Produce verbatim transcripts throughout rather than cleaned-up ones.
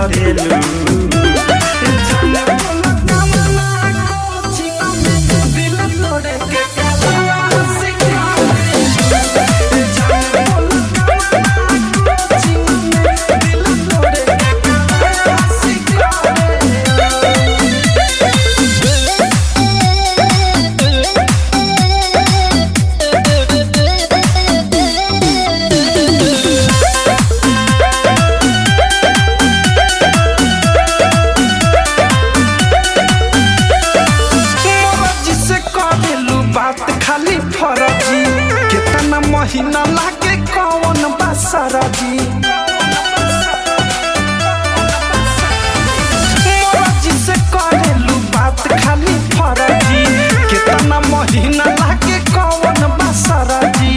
करेलू खाली फरजी कितना महीना लागे कौन बसरा जी मर्जी से करेलू बात खाली फरजी कितना महीना लागे कौन बसरा जी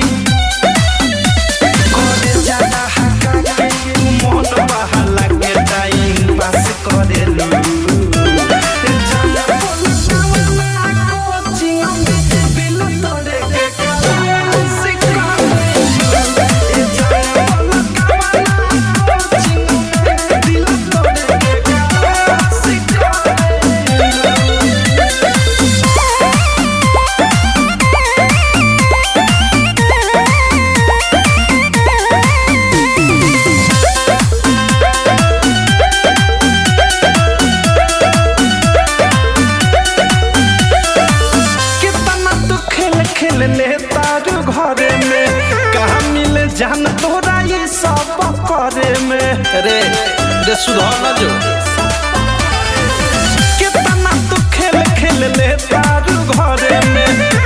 करे ज्यादा हका के मन बहाला के टाइम पास करेलू ले तारू घरे में कहाँ मिले जान तोरा ये सब करे में रे रे सुधार ना जो कितना तू खेल खेल ले तारू घरे में